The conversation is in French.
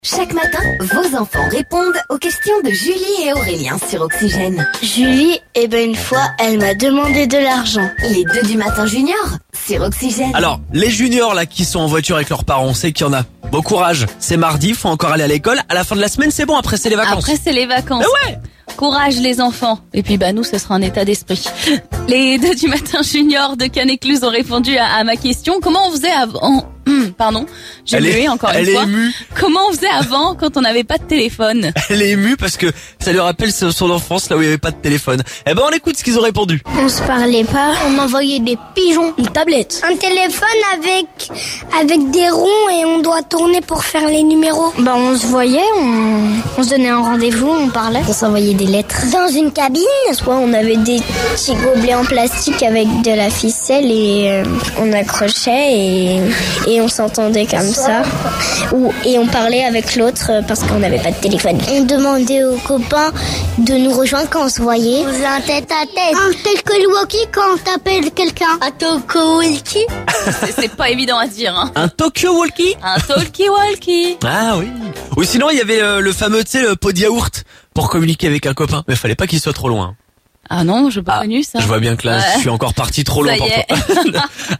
Chaque matin, vos enfants répondent aux questions de Julie et Aurélien sur Oxygène. Julie, une fois, elle m'a demandé de l'argent. Les 2 du matin junior sur Oxygène. Alors, les juniors là qui sont en voiture avec leurs parents, on sait qu'il y en a. Bon courage, c'est mardi, faut encore aller à l'école. À la fin de la semaine, c'est bon, après c'est les vacances. Après, c'est les vacances. Mais ouais. Courage les enfants. Et puis nous, ce sera un état d'esprit. Les 2 du matin junior de Canet-Cluse ont répondu à ma question. Comment on faisait avant Pardon, j'ai mué encore une fois. Elle est émue. Comment on faisait avant quand on n'avait pas de téléphone? Elle est émue parce que ça lui rappelle son enfance là où il n'y avait pas de téléphone. Eh ben on écoute ce qu'ils ont répondu. On se parlait pas, on envoyait des pigeons, une tablette. Un téléphone avec des ronds et on doit tourner pour faire les numéros. On se voyait, on se donnait un rendez-vous, on parlait, on s'envoyait des lettres. Dans une cabine, Soit on avait des petits gobelets en plastique avec de la ficelle et on accrochait et on s'entendait comme ça. Et on parlait avec l'autre parce qu'on n'avait pas de téléphone. on demandait aux copains de nous rejoindre quand on se voyait. On faisait un tête-à-tête. Un tel que le walkie quand on t'appelle quelqu'un. Un talkie-walkie. C'est pas évident à dire, hein. Un Tokyo Walkie. Un talkie-walkie. Ah oui. Ou sinon il y avait le fameux, tu sais, le pot de yaourt pour communiquer avec un copain. Mais fallait pas qu'il soit trop loin. Ah non, j'ai pas connu ça. Je vois bien que là, je suis encore parti trop loin Ça y pour est. toi.